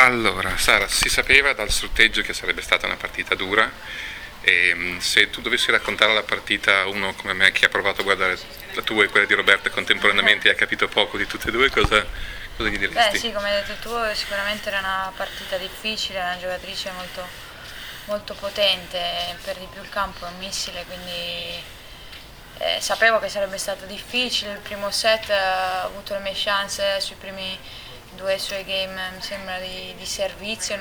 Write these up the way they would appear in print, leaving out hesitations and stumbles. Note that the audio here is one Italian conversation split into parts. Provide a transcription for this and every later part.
Allora, Sara, si sapeva dal sorteggio che sarebbe stata una partita dura e se tu dovessi raccontare la partita a uno come me che ha provato a guardare la tua e quella di Roberta contemporaneamente e ha capito poco di tutte e due, cosa gli Beh diresti? sì, come hai detto tu, sicuramente era una partita difficile, una giocatrice molto, molto potente, per di più il campo è un missile, quindi sapevo che sarebbe stato difficile. Il primo set ho avuto le mie chance sui primi due suoi game, mi sembra di servizio,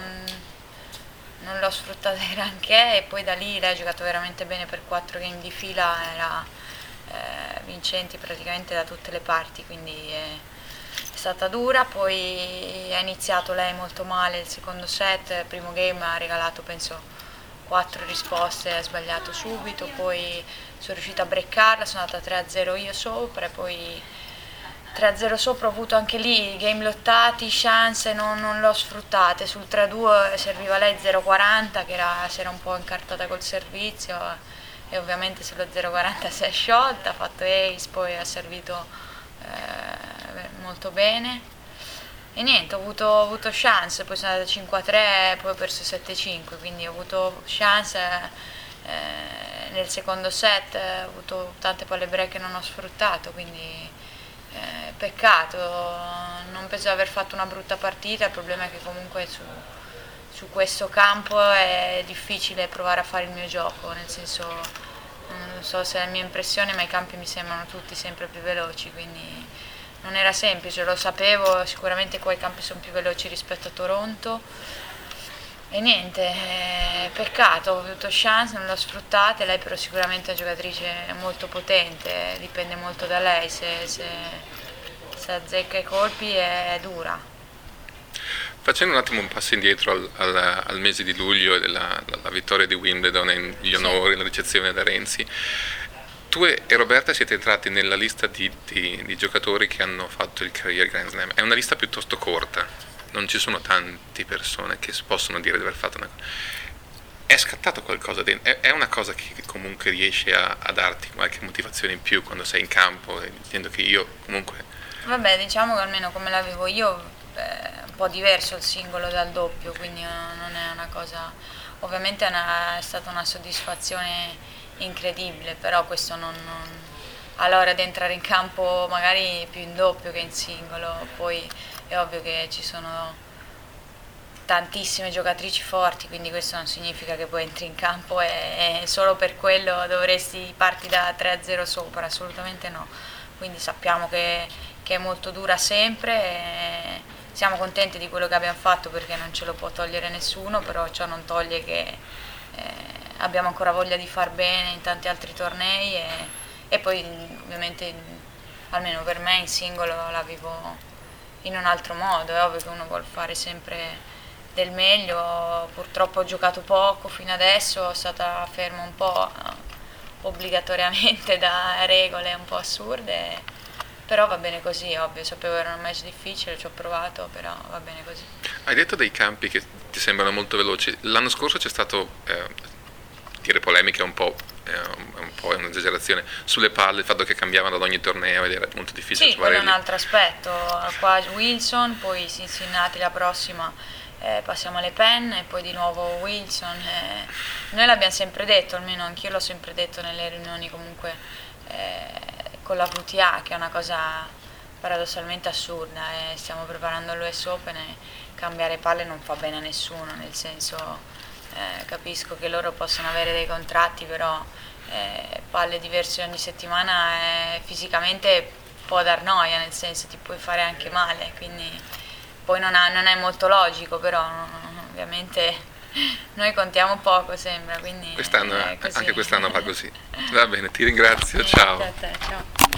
non l'ho sfruttata granché e poi da lì lei ha giocato veramente bene per 4 game di fila, era vincenti praticamente da tutte le parti, quindi è stata dura. Poi ha iniziato lei molto male il secondo set, il primo game ha regalato penso 4 risposte, ha sbagliato subito, poi sono riuscita a breccarla, sono andata 3-0 io sopra e poi 3-0 sopra ho avuto anche lì game lottati, chance, non l'ho sfruttate. Sul 3-2 serviva lei 0-40 si era un po' incartata col servizio e ovviamente sullo 0-40 si è sciolta, ha fatto ace, poi ha servito molto bene. E niente, ho avuto chance, poi sono andata 5-3, poi ho perso 7-5, quindi ho avuto chance nel secondo set, ho avuto tante palle break che non ho sfruttato, quindi peccato, non penso di aver fatto una brutta partita, il problema è che comunque su questo campo è difficile provare a fare il mio gioco, nel senso non so se è la mia impressione, ma i campi mi sembrano tutti sempre più veloci, quindi non era semplice, lo sapevo, sicuramente qua i campi sono più veloci rispetto a Toronto e niente, peccato, ho avuto chance, non l'ho sfruttata, lei però sicuramente è una giocatrice molto potente, dipende molto da lei, se azzecca i colpi è dura. Facendo un attimo un passo indietro al mese di luglio e della vittoria di Wimbledon e gli Sì. onori, la ricezione da Renzi, tu e Roberta siete entrati nella lista di giocatori che hanno fatto il Career Grand Slam. È una lista piuttosto corta, non ci sono tante persone che possono dire di aver fatto una cosa. È scattato qualcosa dentro? È una cosa che comunque riesce a darti qualche motivazione in più quando sei in campo, dicendo che io comunque... Vabbè, diciamo che almeno come la vivo io è un po' diverso il singolo dal doppio, quindi non è una cosa... Ovviamente è stata una soddisfazione incredibile, però questo all'ora di entrare in campo magari più in doppio che in singolo, poi è ovvio che ci sono tantissime giocatrici forti, quindi questo non significa che poi entri in campo e solo per quello dovresti parti da 3-0 sopra, assolutamente no. Quindi sappiamo che è molto dura sempre e siamo contenti di quello che abbiamo fatto perché non ce lo può togliere nessuno, però ciò non toglie che abbiamo ancora voglia di far bene in tanti altri tornei e poi ovviamente almeno per me in singolo la vivo in un altro modo, è ovvio che uno vuole fare sempre del meglio, purtroppo ho giocato poco fino adesso, sono stata ferma un po' obbligatoriamente da regole un po' assurde, però va bene così, ovvio, sapevo che era un match difficile, ci ho provato, però va bene così. Hai detto dei campi che ti sembrano molto veloci. L'anno scorso c'è stato, dire polemica è un'esagerazione, sulle palle, il fatto che cambiavano ad ogni torneo ed era molto difficile Sì, quello trovare è un lì. altro aspetto, qua Wilson, poi Cincinnati la prossima, passiamo alle penne e poi di nuovo Wilson. Noi l'abbiamo sempre detto, almeno anch'io l'ho sempre detto nelle riunioni comunque con la VTA, che è una cosa paradossalmente assurda, stiamo preparando l'US Open e cambiare palle non fa bene a nessuno, nel senso capisco che loro possono avere dei contratti, però palle diverse ogni settimana fisicamente può dar noia, nel senso ti puoi fare anche male, quindi poi non è molto logico, però ovviamente noi contiamo poco sembra, quindi Quest'anno, è così. anche quest'anno va così. Va bene, ti ringrazio, Niente, a ciao. te, ciao.